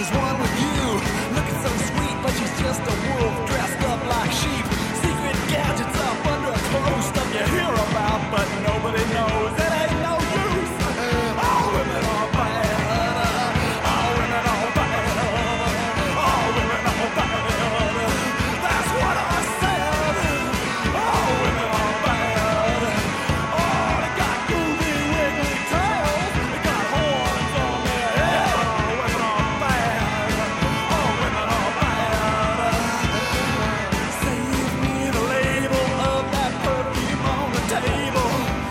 is one with you. Looking so sweet, but she's just a wolf dressed up like sheep. Secret gadgets up under clothes, stuff you hear about, but nobody knows. It ain't no use. All women are bad. All women are bad. All women are bad. That's what I said. All women are bad. Oh, they got goofy, wiggly tails. They got horns on their head. All women are bad. All women are bad. Save me the label of that perfume on the table.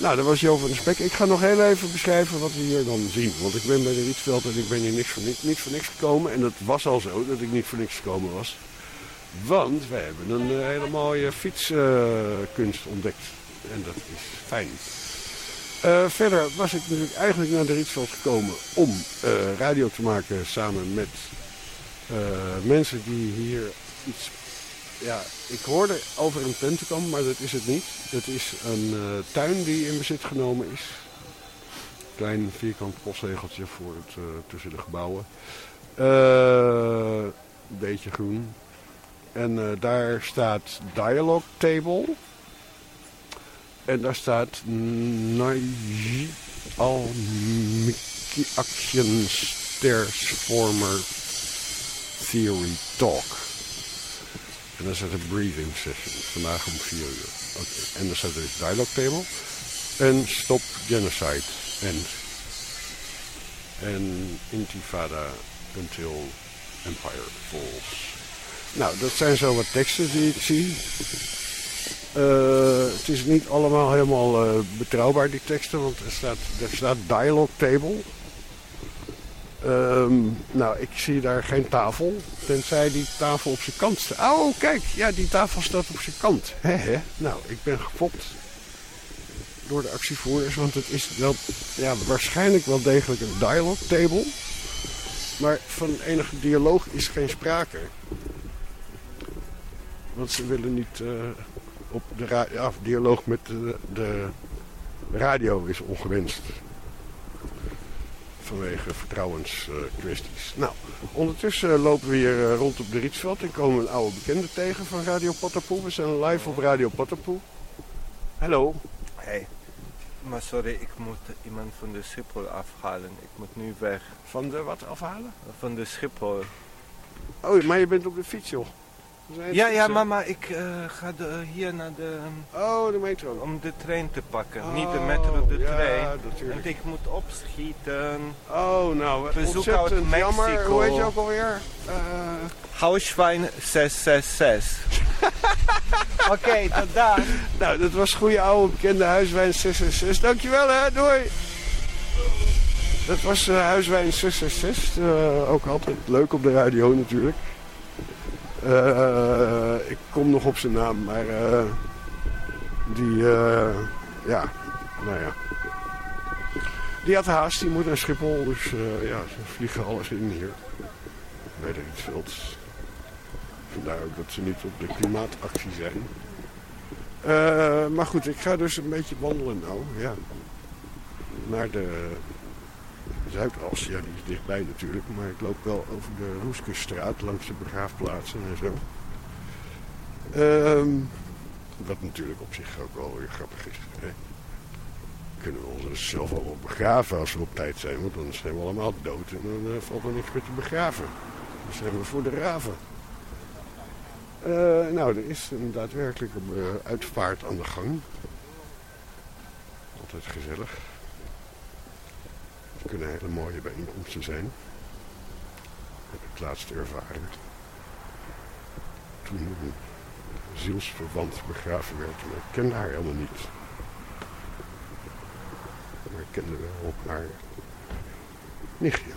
Nou, dat was Jo van der Spek. Ik ga nog heel even beschrijven wat we hier dan zien. Want ik ben bij de Rietveld en ik ben hier niet voor niks gekomen. En dat was al zo dat ik niet voor niks gekomen was. Want wij hebben een hele mooie fietskunst ontdekt. En dat is fijn. Verder was ik natuurlijk eigenlijk naar de Rietveld gekomen om radio te maken samen met mensen die hier iets... Ja, ik hoorde over een tentenkamp, maar dat is het niet. Het is een tuin die in bezit genomen is. Klein vierkant postzegeltje voor het, tussen de gebouwen. Een beetje groen. En daar staat Dialogue Table. En daar staat Naji Al-Miki Actions Transformer Theory Talk. En dan staat een breathing session. Vandaag om 4 uur. Okay. En dan staat er dus Dialogue Table. En Stop Genocide. En Intifada Until Empire Falls. Nou, dat zijn zo wat teksten die ik zie. Het is niet allemaal helemaal betrouwbaar, die teksten. Want er staat Dialogue Table. Nou, ik zie daar geen tafel. Tenzij die tafel op zijn kant staat. Oh, kijk. Ja, die tafel staat op zijn kant. He. Nou, ik ben gefopt door de actievoerders. Want het is wel, ja, waarschijnlijk wel degelijk een dialogue table. Maar van enige dialoog is geen sprake. Want ze willen niet op de dialoog met de radio is ongewenst. Vanwege vertrouwenskwesties. Nou, ondertussen lopen we hier rond op de Rietveld en komen we een oude bekende tegen van Radio Potterpoel. We zijn live op Radio Potterpoel. Hallo. Hey, maar sorry, ik moet iemand van de Schiphol afhalen. Ik moet nu weg. Van de wat afhalen? Van de Schiphol. Oh, maar je bent op de fiets, joh. Ja, mama, ik ga hier naar de... Oh, de metro. Om de trein te pakken. Niet de metro, de trein. Natuurlijk. En ik moet opschieten. Oh, nou, bezoek uit Mexico. Jammer. Hoe heet je ook alweer? Huiswein 666. Oké, tot dan. Nou, dat was goede oude bekende Huiswijn 666. Dankjewel, hè. Doei. Dat was Huiswijn 666. Ook altijd leuk op de radio natuurlijk. Ik kom nog op zijn naam, maar die had haast, die moet naar Schiphol, dus ze vliegen alles in hier bij de Rietveld. Vandaar ook dat ze niet op de klimaatactie zijn. Maar goed, ik ga dus een beetje wandelen nou, ja, naar de Zuidas, ja, die is dichtbij natuurlijk, maar ik loop wel over de Roeskesstraat langs de begraafplaatsen en zo. Wat natuurlijk op zich ook wel weer grappig is. Hè? Kunnen we ons zelf al begraven als we op tijd zijn, want dan zijn we allemaal dood en dan valt er niks meer te begraven. Dan zijn we voor de raven. Nou, er is een daadwerkelijke uitvaart aan de gang. Altijd gezellig. Het kunnen hele mooie bijeenkomsten zijn. Dat heb ik laatst ervaren. Toen een zielsverwant begraven werd. Maar ik kende haar helemaal niet. Maar ik kende wel haar nichtje.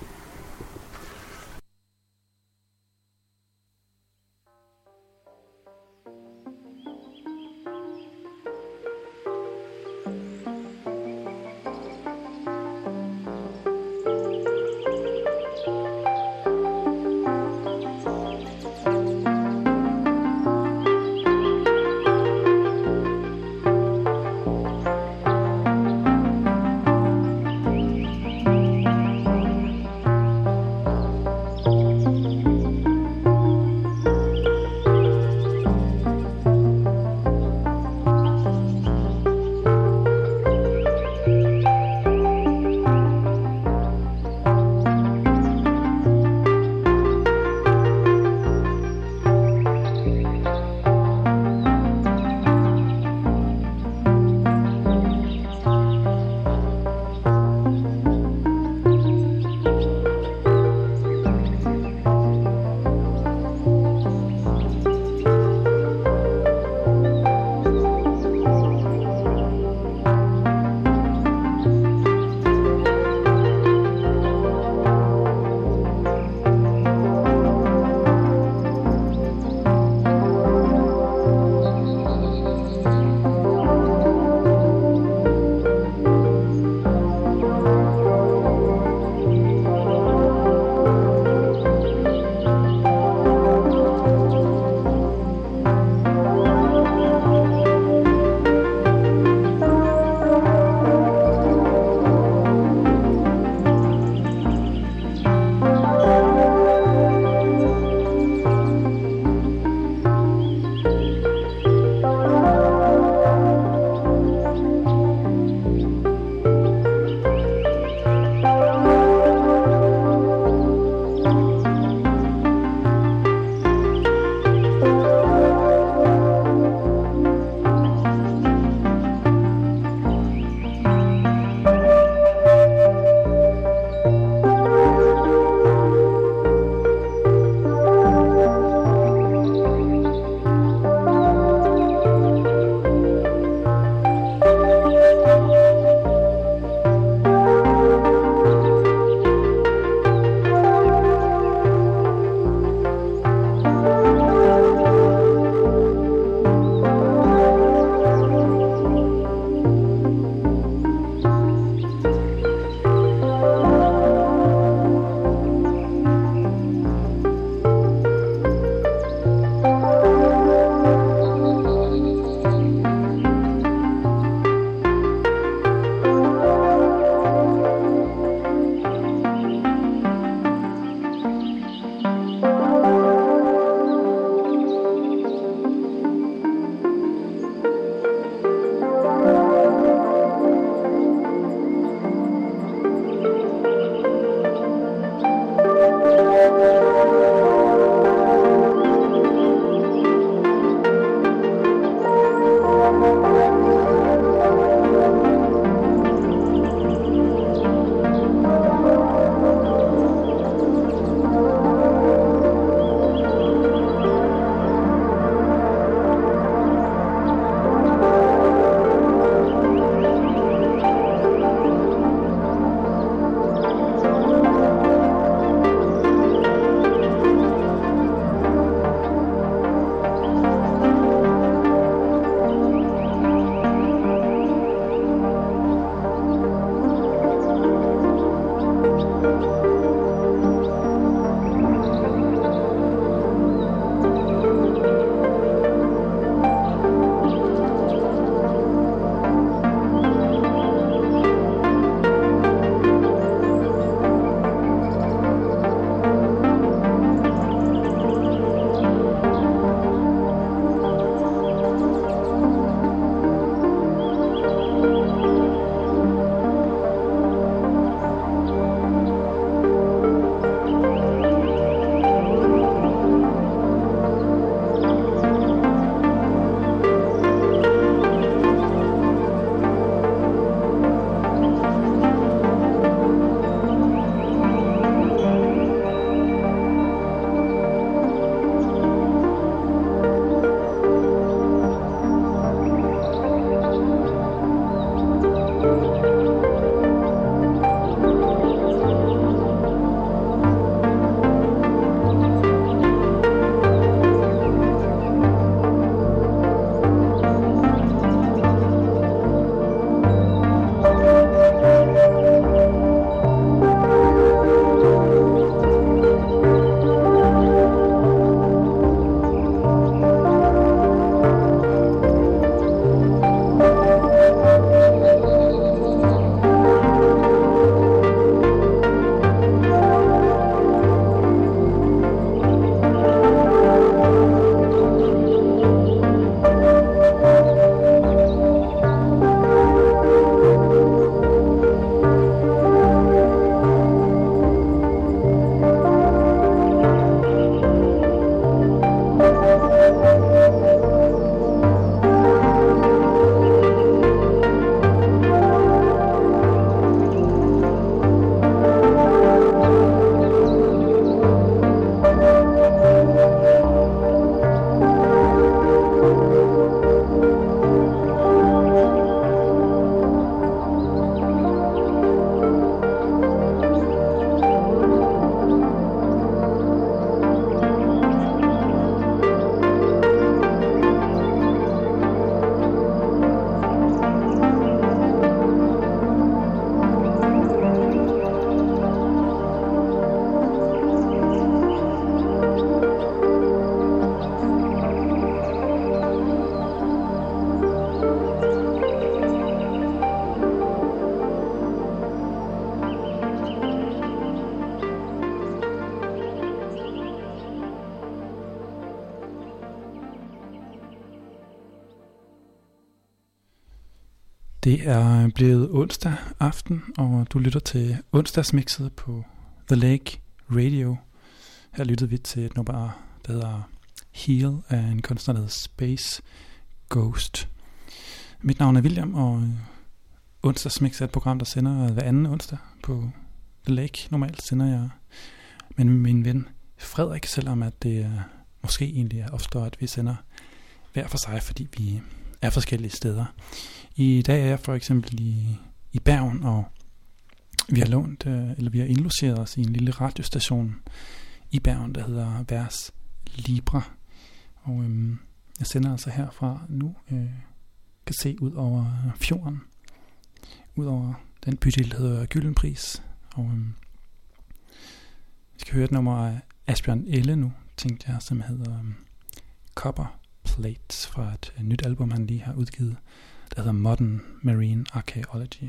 Det er blevet onsdag aften, og du lytter til onsdagsmixet på The Lake Radio. Her lyttede vi til et nummer, der hedder Heal af en kunstner, der hedder Space Ghost. Mit navn er William, og onsdagsmix er et program, der sender hver anden onsdag på The Lake. Normalt sender jeg med min ven Frederik, selvom at det måske egentlig opstår, at vi sender hver for sig, fordi vi er forskellige steder. I dag er jeg for eksempel i Bergen, og vi har indlogeret os i en lille radiostation i Bergen, der hedder Vers Libre. Og jeg sender altså herfra nu, kan se ud over fjorden, ud over den bydel, der hedder Gyldenpris. Og vi skal høre et nummer af Asbjørn Elle nu, tænkte jeg, som hedder Copper Plates, fra et nyt album, han lige har udgivet, der hedder Modern Marine Archaeology.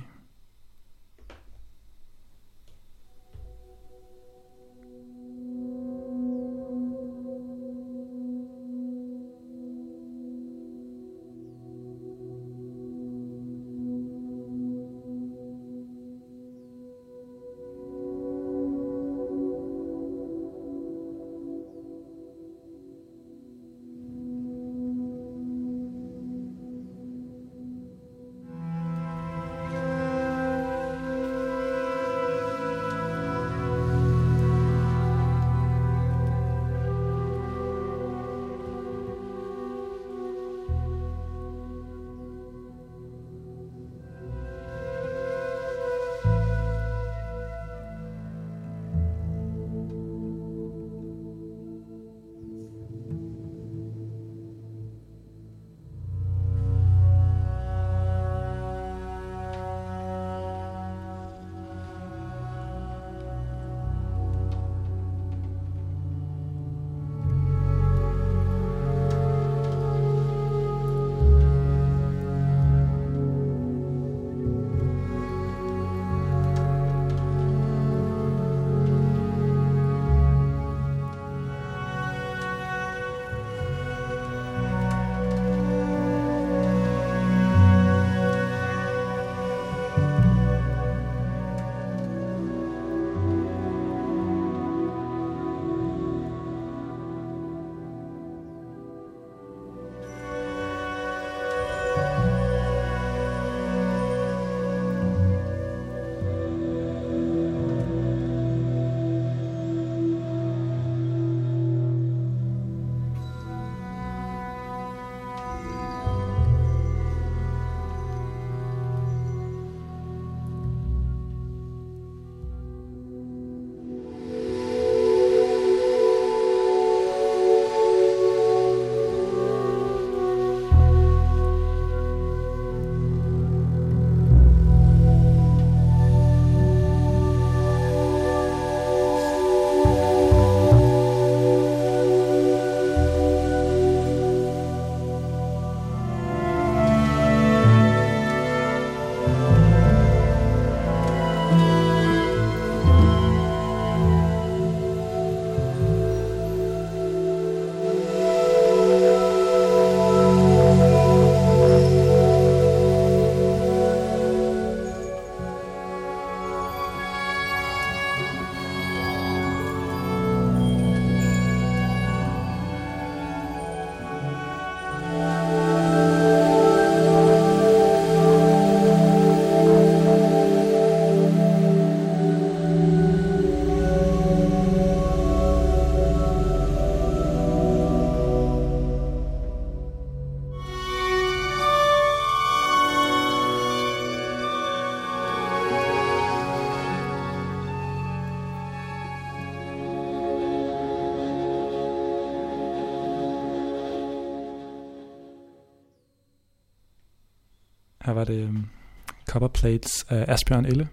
Her var det Copper Plates af Asbjørn Elle.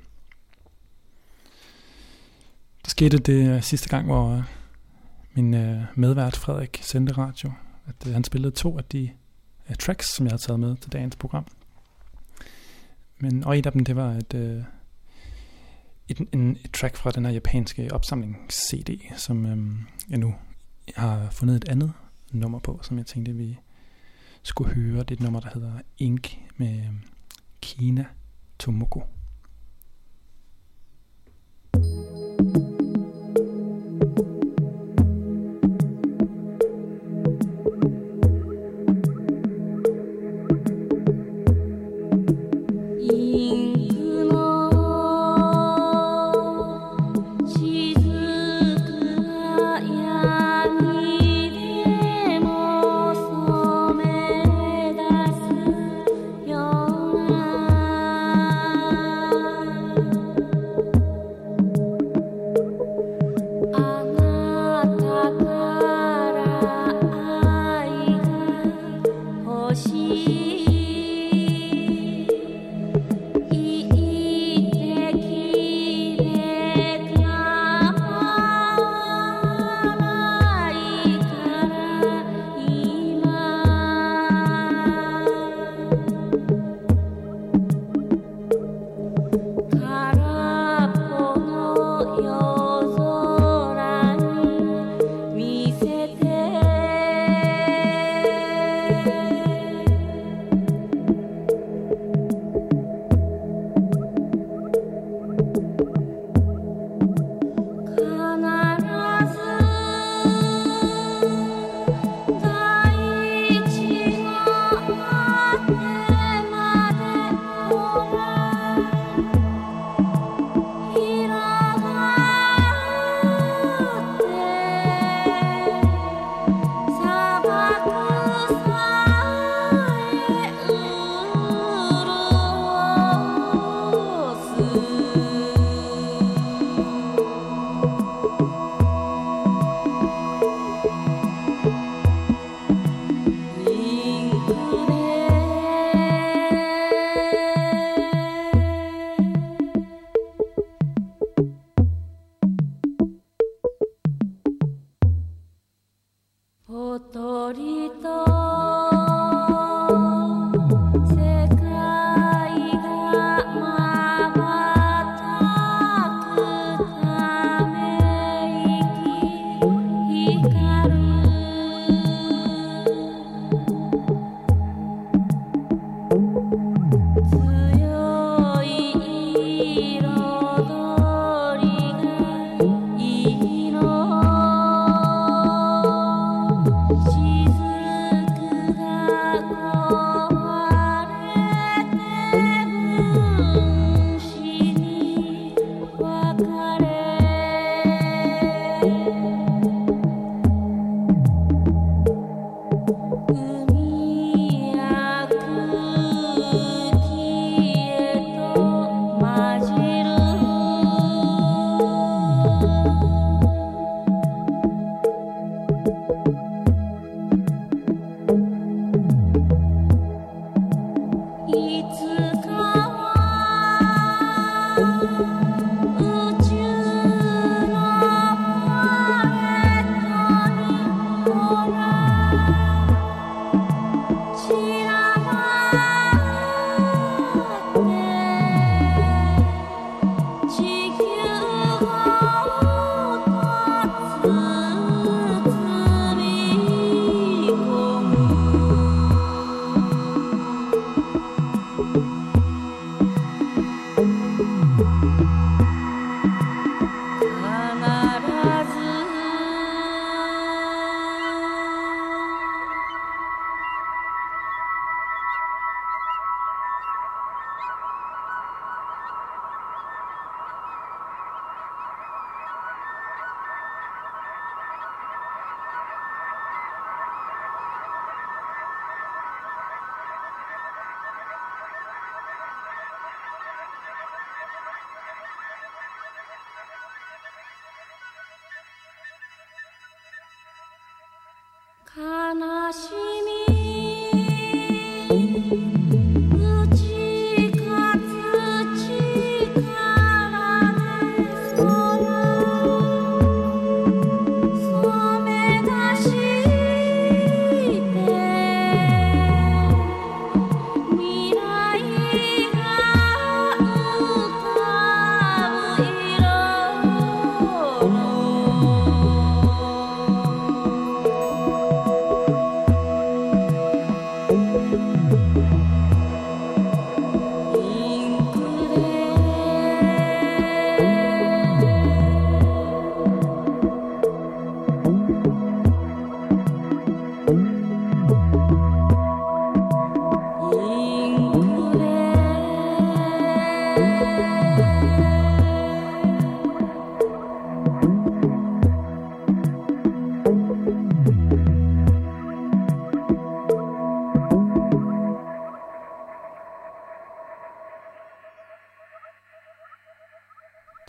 Der skete det sidste gang, hvor min medvært Frederik sendte radio, at han spillede 2 af de tracks, som jeg havde taget med til dagens program. Og et af dem, det var et track fra den her japanske opsamlings-CD, som jeg nu har fundet et andet nummer på, som jeg tænkte, vi skulle høre. Det er et nummer, der hedder Ink med Kina Tomoko.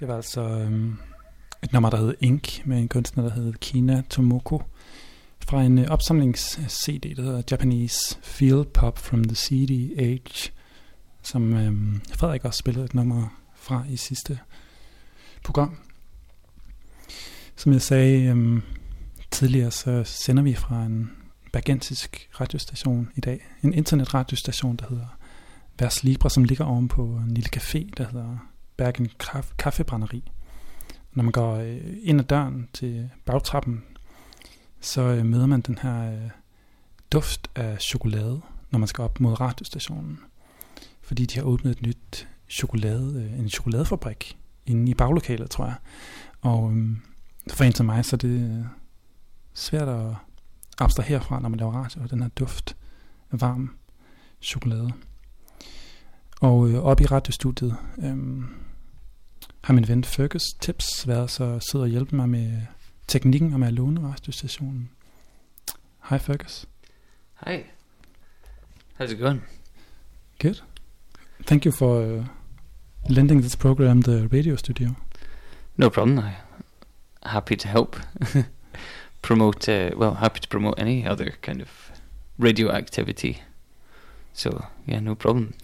Det var altså et nummer, der hed Ink, med en kunstner, der hed Kina Tomoko, fra en opsamlings-CD, der hedder Japanese Field Pop from the CD Age, som Frederik også spillede et nummer fra i sidste program. Som jeg sagde tidligere, så sender vi fra en bergensisk radiostation i dag. En internetradiostation, der hedder Vers Libre, som ligger oven på en lille café, der hedder Bergen Kaffebrænderi. Når man går ind ad døren til bagtrappen, så møder man den her duft af chokolade, når man skal op mod radiostationen. Fordi de har åbnet et nyt en chokoladefabrik inde i baglokalet, tror jeg. Og for en som mig, så er det svært at abstrahere fra, når man laver radio, og den her duft af varm chokolade. Og oppe i radiostudiet har min ven Fergus Tips været så sød at hjælpe mig med teknikken og med at låne radiostationen. Hej Fergus. Hi. How's it going? Good. Thank you for lending this program the radio studio. No problem. I'm happy to help happy to promote any other kind of radio activity. So yeah, no problem.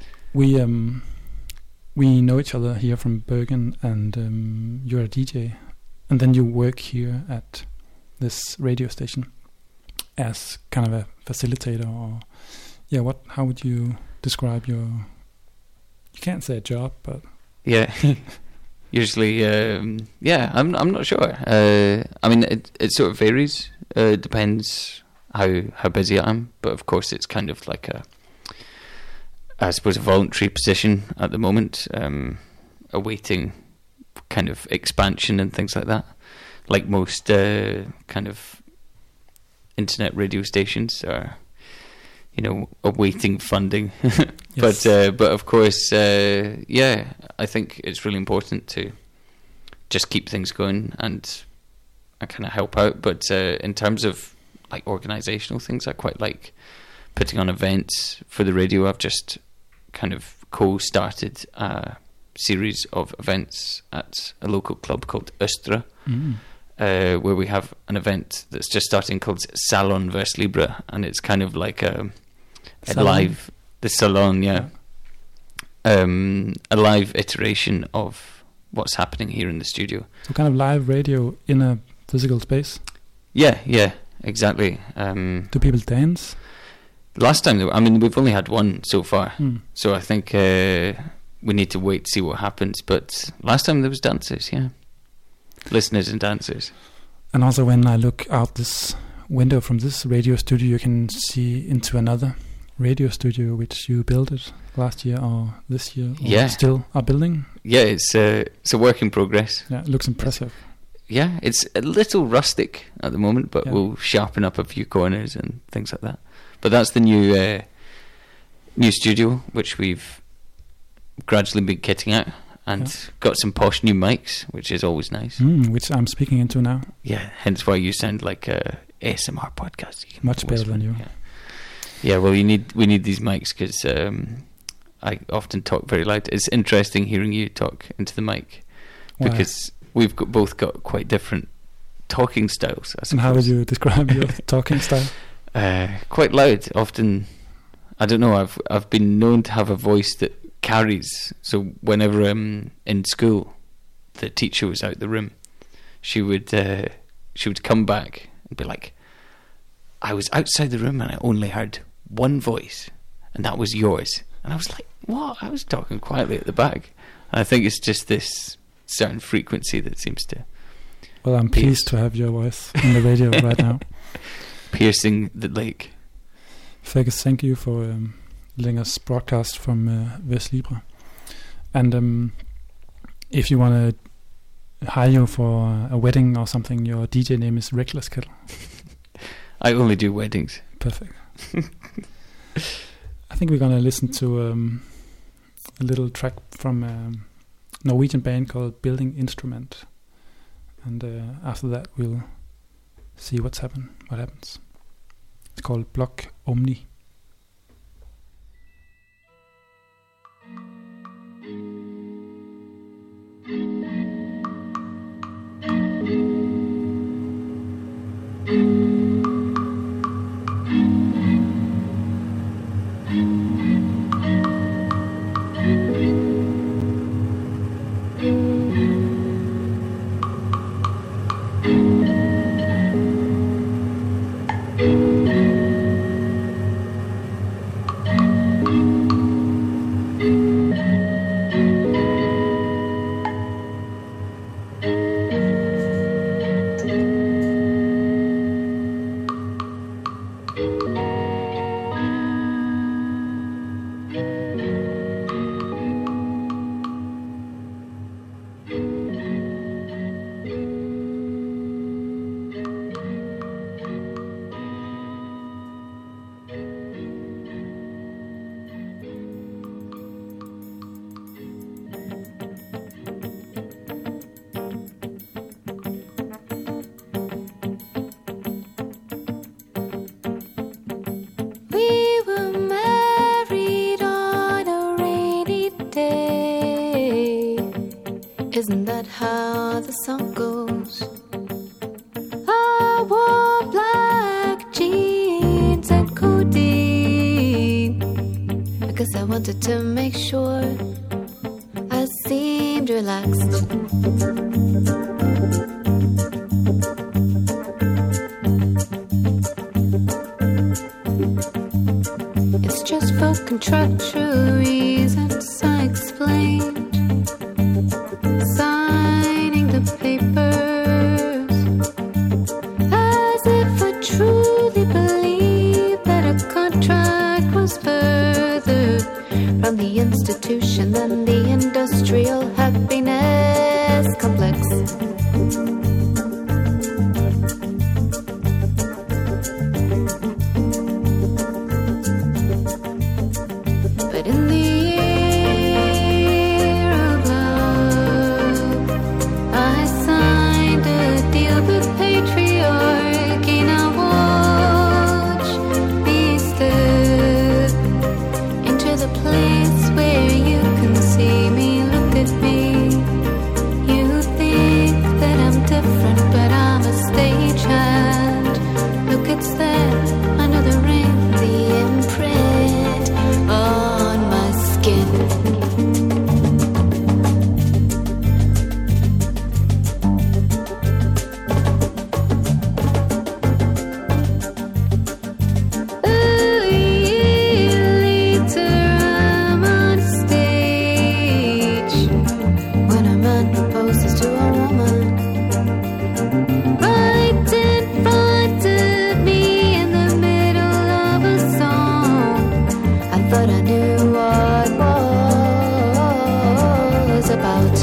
We know each other here from Bergen, and you're a DJ, and then you work here at this radio station as kind of a facilitator, or how would you describe your? You can't say a job, but yeah. Usually, I'm not sure. I mean, it sort of varies. It depends how busy I am, but of course, it's kind of like I suppose a voluntary position at the moment, awaiting kind of expansion and things like that, like most kind of internet radio stations are, awaiting funding. Yes. But of course, I think it's really important to just keep things going and I kind of help out. But in terms of like organisational things, I quite like putting on events for the radio. I've just kind of co-started a series of events at a local club called Östra, where we have an event that's just starting called Salon Vers Libre, and it's kind of like a live, the salon, a live iteration of what's happening here in the studio. So kind of live radio in a physical space? Yeah, exactly. Do people dance? Last time, we've only had one so far, so I think we need to wait to see what happens. But last time there was dancers, listeners and dancers. And also when I look out this window from this radio studio, you can see into another radio studio which you built it last year or this year, or still are building. Yeah, it's a work in progress. Yeah, it looks impressive. Yeah, it's a little rustic at the moment, but we'll sharpen up a few corners and things like that. But that's the new studio, which we've gradually been kitting out, and got some posh new mics, which is always nice. Which I'm speaking into now. Yeah, hence why you sound like a ASMR podcast. Much better than you. Yeah, well, we need these mics because I often talk very loud. It's interesting hearing you talk into the mic because we've both got quite different talking styles. And how would you describe your talking style? Quite loud. Often, I don't know. I've been known to have a voice that carries. So whenever in school, the teacher was out the room, she would come back and be like, "I was outside the room and I only heard one voice, and that was yours." And I was like, "What?" I was talking quietly at the back. And I think it's just this certain frequency that seems to. Well, I'm pleased to have your voice on the radio right now. Piercing the lake. Fergus, thank you for letting us broadcast from Vers Libre. And if you want to hire you for a wedding or something, your DJ name is Reckless Kettle. I only do weddings. Perfect. I think we're going to listen to a little track from a Norwegian band called Building Instrument. And after that, we'll see what happens. It's called Block Omni. how the song goes. I wore black jeans and codeine because I wanted to make sure I seemed relaxed. It's just for contractual reasons I explained. Signing the papers as if I truly believed that a contract was further from the institution than the industrial happiness complex. But in the year of love, I signed a deal with patriarchy. Now watch me step into the place where you can see me. Look at me. You think that I'm different, but I'm a stagehand. Look, it's there under the ring, the imprint on my skin. A year later, I'm on stage when a man proposes to a woman right in front of me in the middle of a song. I thought I knew what was about.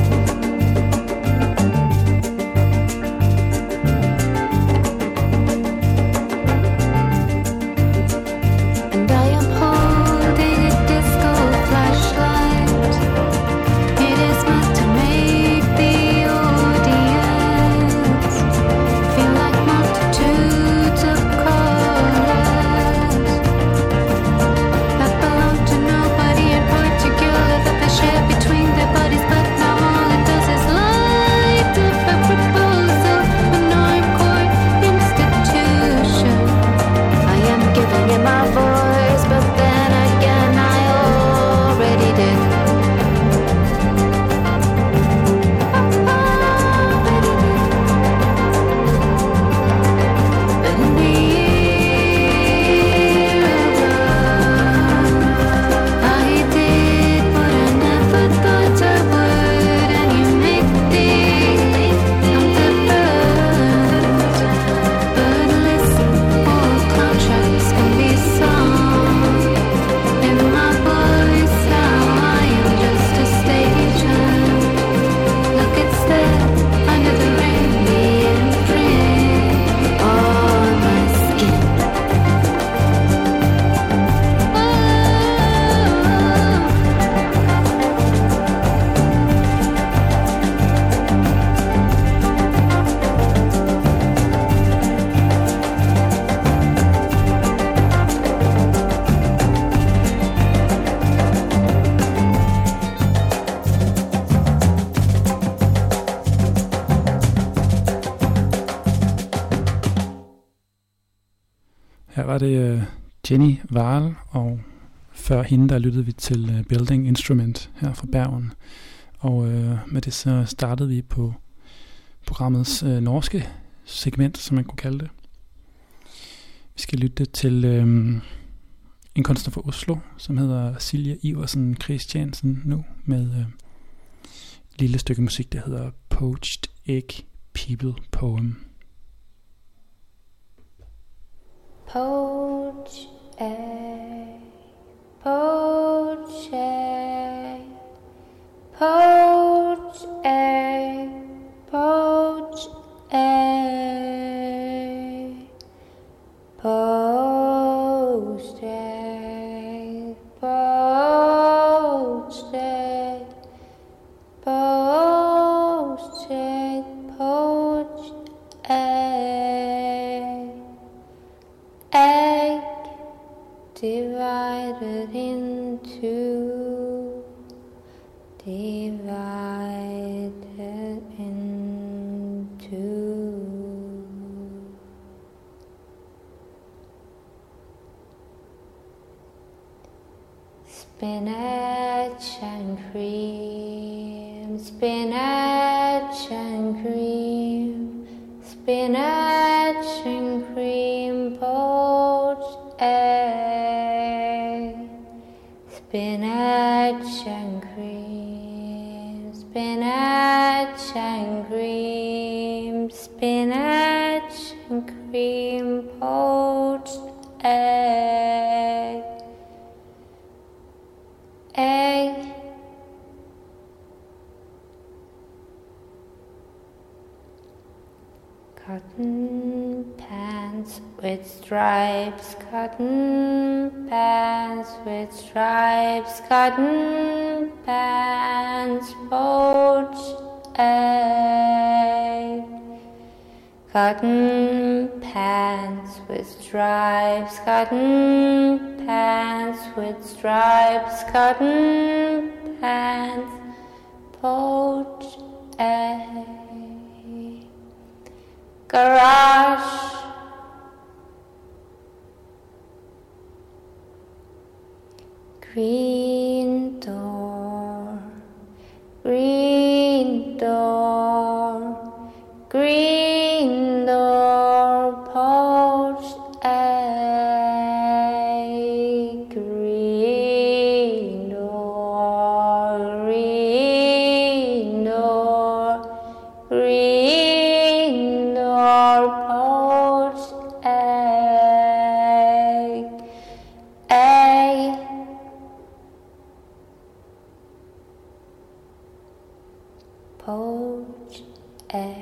And I am holding a disco flashlight. It is meant to make the audience feel like multitudes of colors that belong to nobody in particular, that they share between their bodies, but now all it does is light up a proposal. An court institution. I am giving it my voice, but then again I already did. But in the year of love, I did what I never thought I would, and you make me I'm different. But listen, all contracts can be sung in my voice. Now I am just a stagehand. Look, it's there under the ring, the imprint on my skin. Her var det Jenny Wahl, og før hende der lyttede vi til Building Instrument her fra Bergen. Og med det så startede vi på programmets norske segment, som man kunne kalde det. Vi skal lytte til en kunstner fra Oslo, som hedder Silje Iversen Christiansen nu, med et lille stykke musik, der hedder Poached Egg People Poem. Poach egg, poach egg, poach egg, poach egg, poached egg, poached egg, poached egg, poached egg. Egg divided into Spinach and cream, spinach and cream, spinach and cream, poached egg. Spinach and cream, spinach and cream, spinach and cream, poached egg. Egg. Cotton pants with stripes, cotton pants with stripes, cotton pants, poached egg. Cotton pants with stripes, cotton pants with stripes, cotton pants, poached egg. Garage. Green door, green door, green door, poached egg. Green door, green door, green door, poached egg. Egg. Poached egg.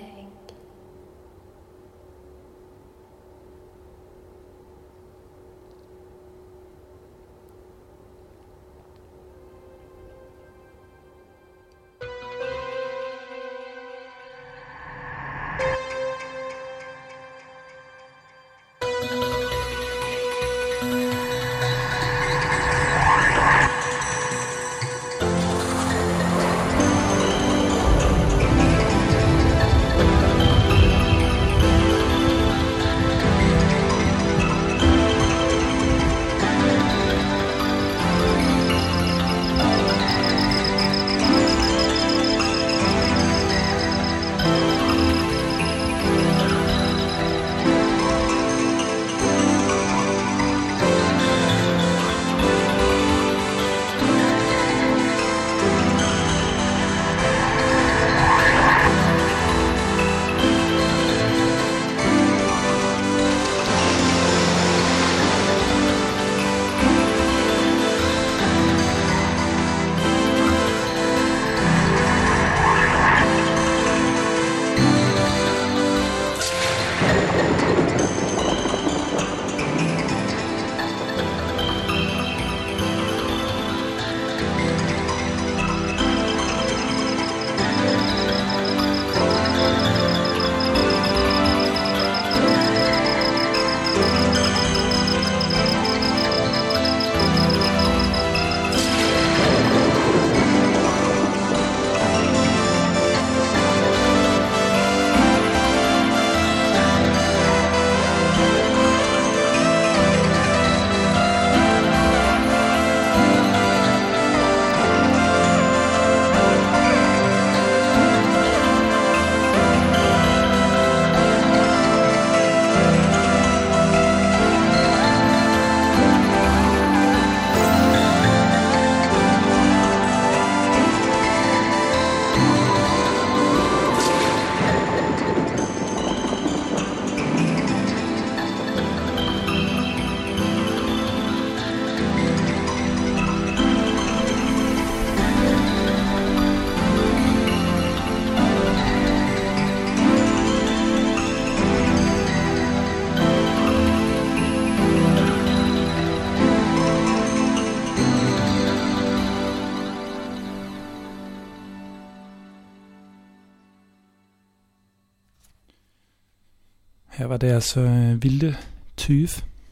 Her var det altså Vilde Tyve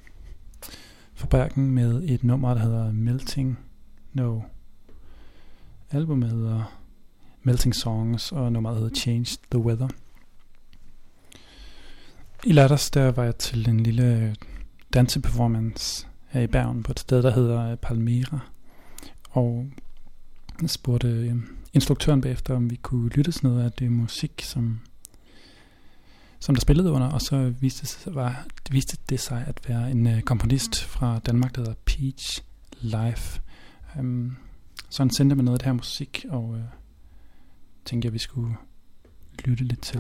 fra Bergen med et nummer, der hedder Melting. Albumet hedder Melting Songs, og nummeret hedder Change the Weather. I lørdags der var jeg til en lille danseperformance her i Bergen på et sted, der hedder Palmera, og jeg spurgte instruktøren bagefter, om vi kunne lytte til noget af det musik, som der spillede under, og så viste det sig at være en komponist fra Danmark, der hedder Peach Life. Så han sendte mig noget af det her musik, og tænkte jeg, vi skulle lytte lidt til.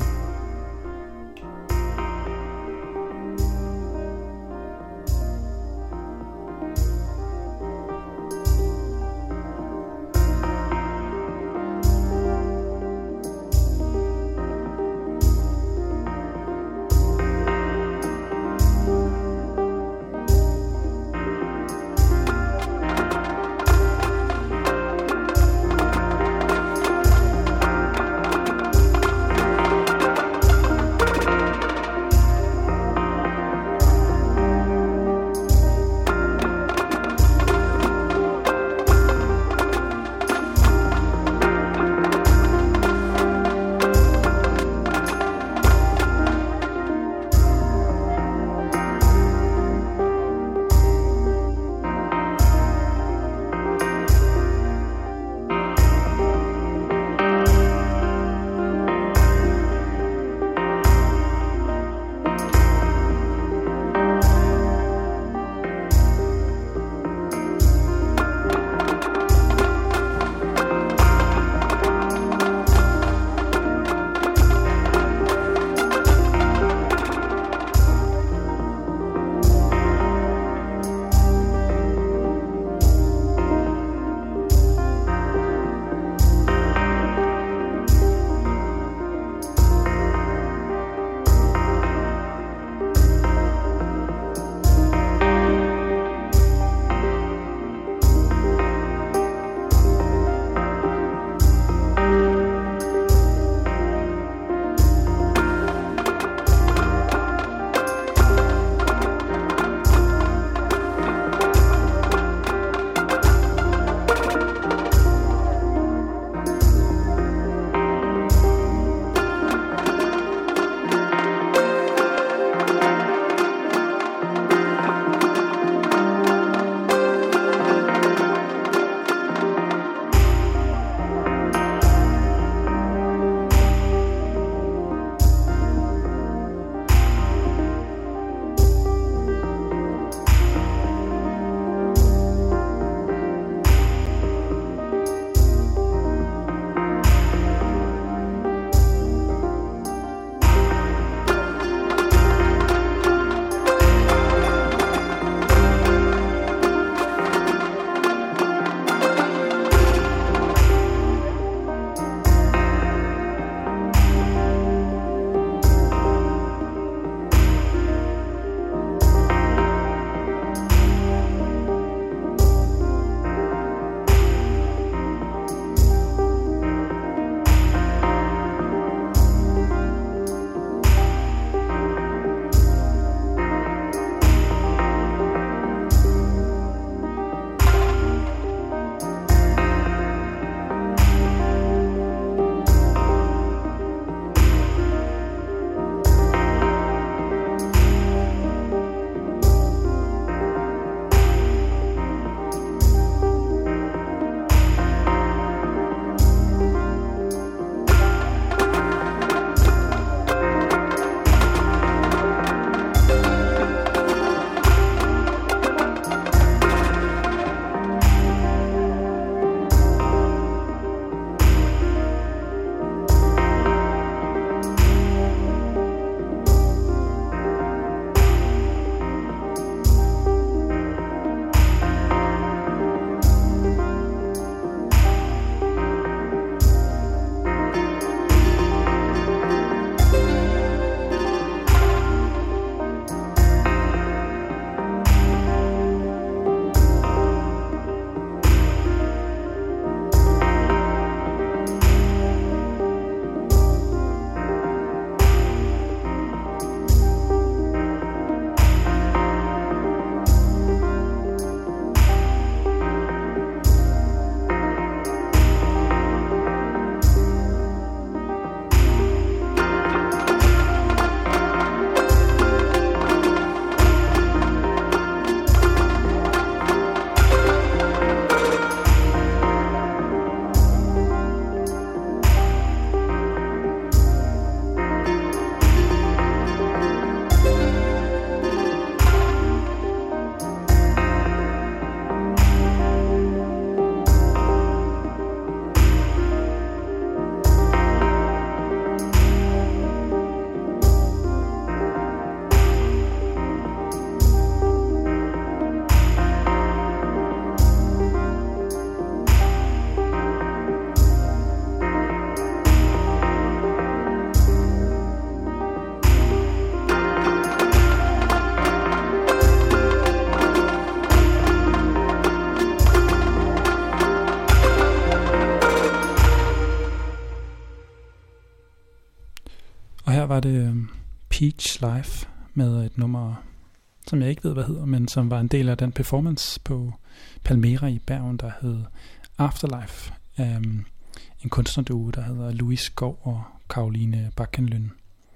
var det Peach Live med et nummer, som jeg ikke ved, hvad hedder, men som var en del af den performance på Palmera i Bergen, der hed Afterlife. En kunstnerduo, der hedder Louise Skov og Karoline Bakkenlund.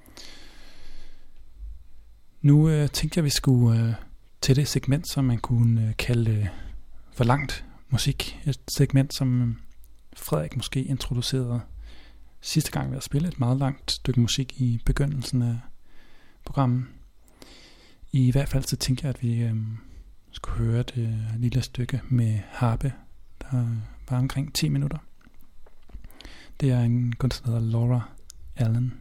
Nu tænkte jeg, at vi skulle til det segment, som man kunne kalde for langt musik. Et segment, som Frederik måske introducerede sidste gang ved at spille et meget langt stykke musik i begyndelsen af programmet. I hvert fald så tænkte jeg, at vi skulle høre det lille stykke med harpe, der var omkring 10 minutter. Det er en kunstner, der hedder Laura Allen.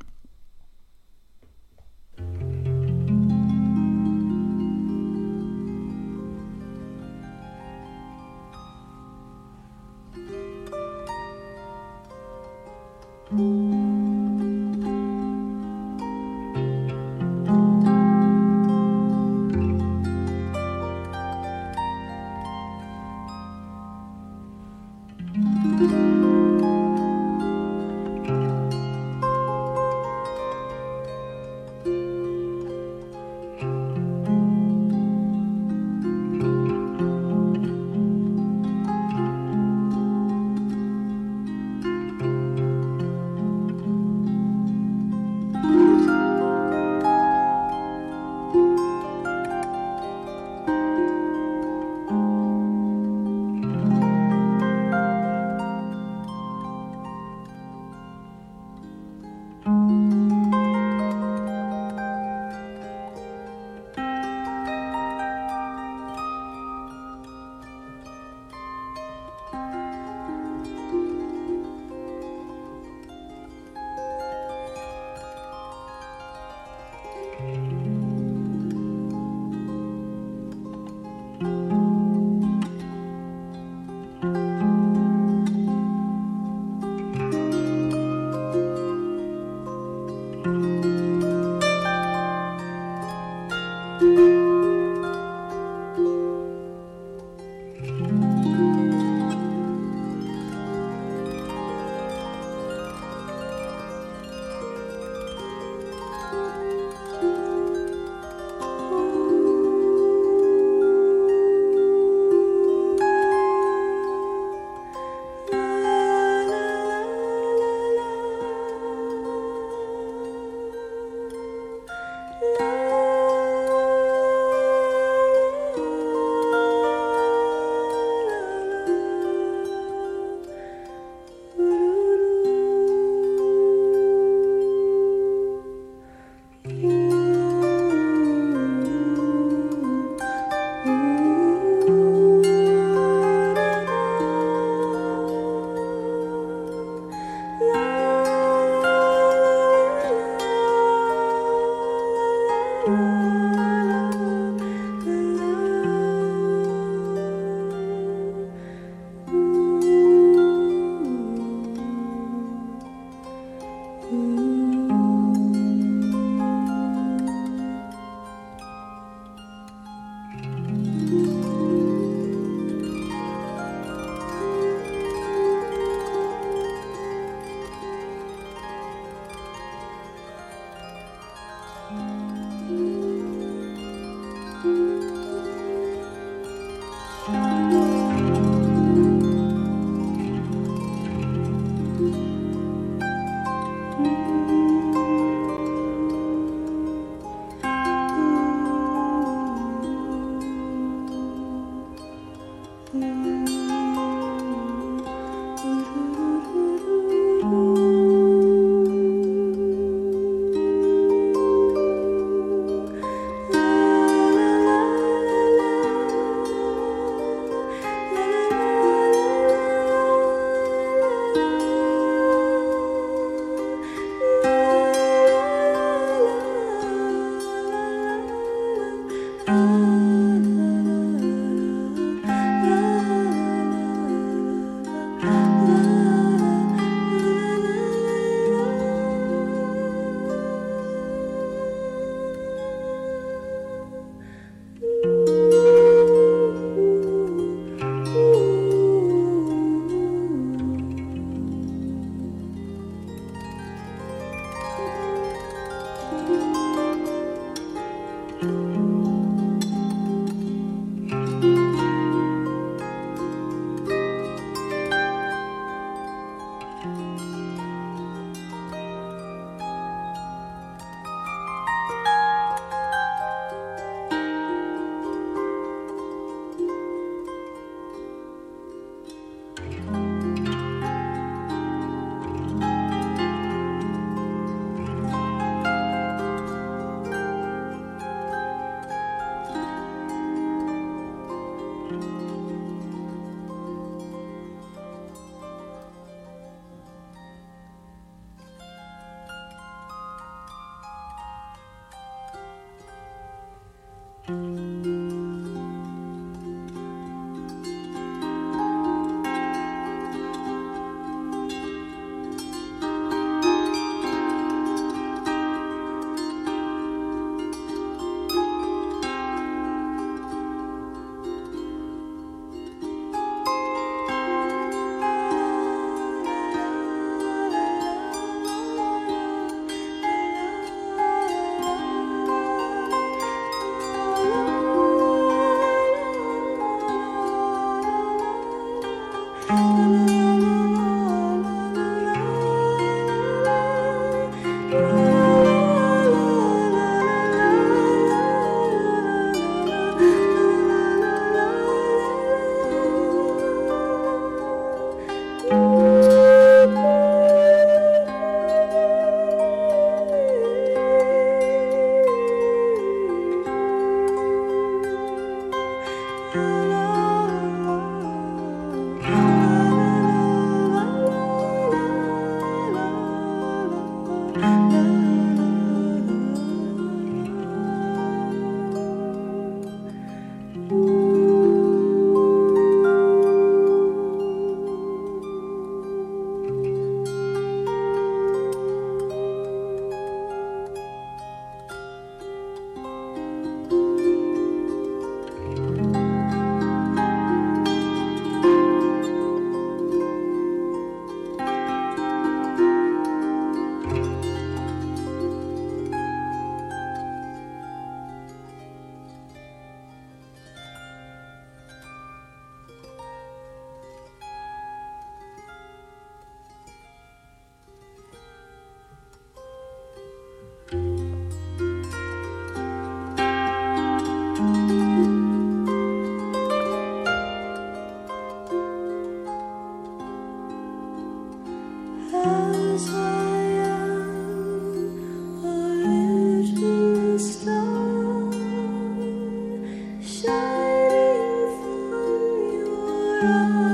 Shining from your eyes.